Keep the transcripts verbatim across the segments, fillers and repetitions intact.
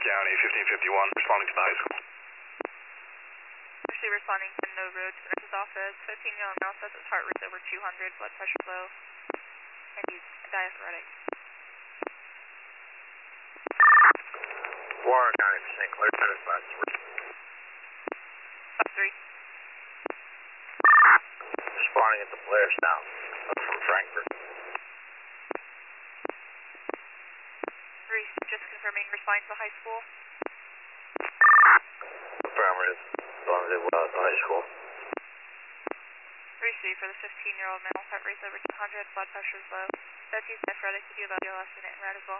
County fifteen fifty-one, responding to the high school. Actually responding to No Road to the nurse's office. fifteen year old male says his heart rate's over two hundred, blood pressure low, and he's diaphoretic. Warren County for Saint Clair, service class three. Class three. Responding at the Blair South from Frankfurt. Three, just confirming responding to the high school. Affirmative. Responding to uh, the high school. Three C for the fifteen year old male, heart rate's over two hundred, blood pressure's low. Says he's diaphoretic, could you have a B L S unit in red as well?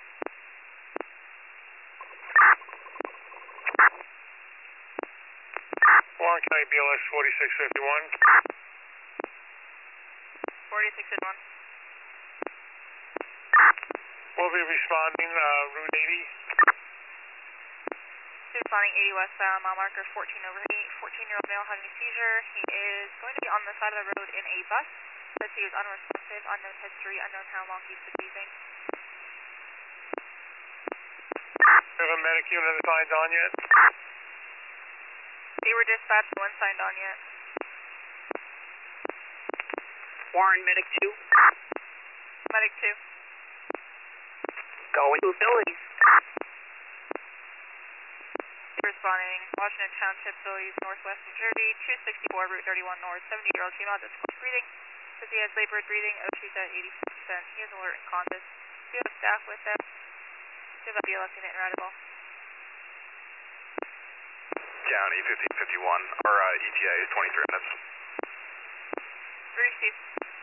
Warren County B L S forty-six fifty-one. forty-six fifty-one. We'll be responding uh, Route eighty. Responding eighty westbound, mile marker fourteen over eight, fourteen year old male having a seizure. He is going to be on the side of the road in a bus. Says he is unresponsive, unknown history, unknown how long he's been using. We have a medic unit assigned on yet? They were dispatched, no one signed on yet. Warren, medic two. Medic two. Going to Phillies. Responding, Washington Township, Phillies, Northwest New Jersey, two sixty-four, Route thirty-one North, seventy year old female, that's close breathing. Says he has labored breathing, O two's at eighty-six percent. He is alert and conscious. Do you have staff with him? Do you have a B L S unit in Radiville? County fifteen fifty-one, our uh, E T A is twenty-three minutes. Three C.